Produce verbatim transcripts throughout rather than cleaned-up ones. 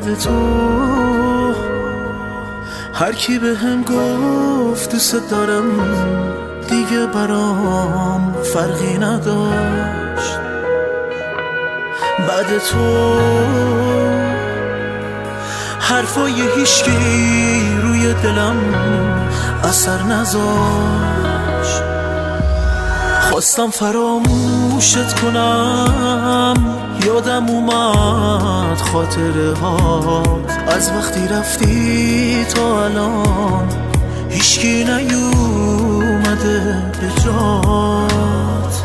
بعد تو هر کی به هم گفت دوست دارم دیگه برام فرقی نداشت. بعد تو حرفای هیچکی روی دلم اثر نذاشت. خواستم فراموشت کنم، یادم اومد خاطره ها از وقتی رفتی تا الان هیچکی نیومده به جات.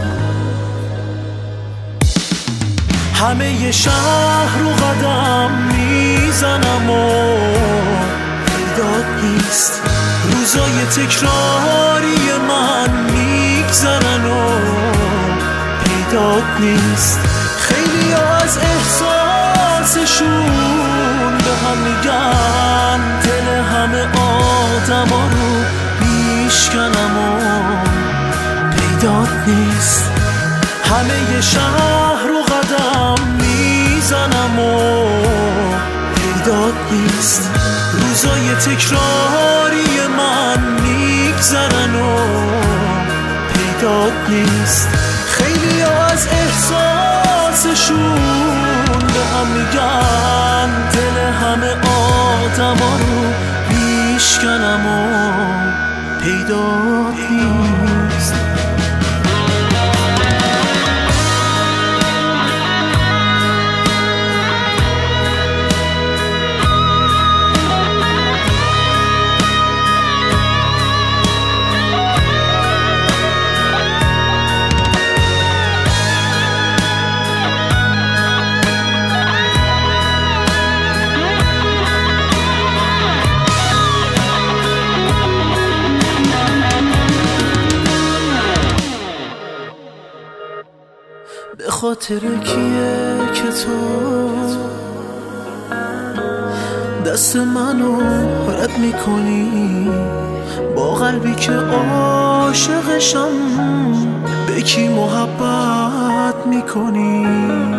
همه شهر رو قدم میزنم و پیدات نیست، روزای تکراری من میگذرن و پیدات نیست. خیلی از احساسشون به هم میگن، دل همه آدم ها رو میشکنم و پیدات نیست. همه شهر رو قدم میزنم و پیدات نیست، روزای تکراری من میگذرن و پیدات نیست. خیلی از احساسشون به هم میگن، دل همه آدم ها رو میشکنم و پیدات نیست. به خاطر کیه که تو دست منو رد میکنی، با قلبی که عاشقشم به کی محبت میکنی؟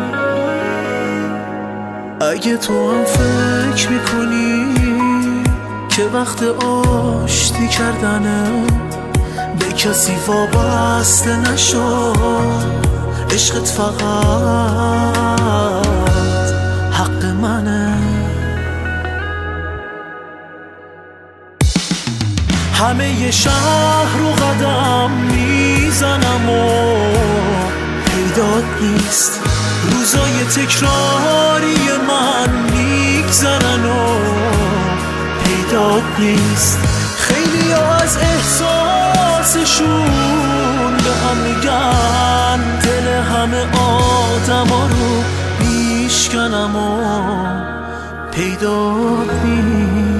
اگه تو هم فکر میکنی که وقت آشتی کردنه، به کسی وابسته نشو، عشقت فقط حق منه. همه شهر رو قدم میزنم و پیدات نیست، روزای تکراری من میگذرن و پیدات نیست. خیلی از احساسشون به هم میگن، دل همه آدم ها رو میشکنم و پیدات نیست.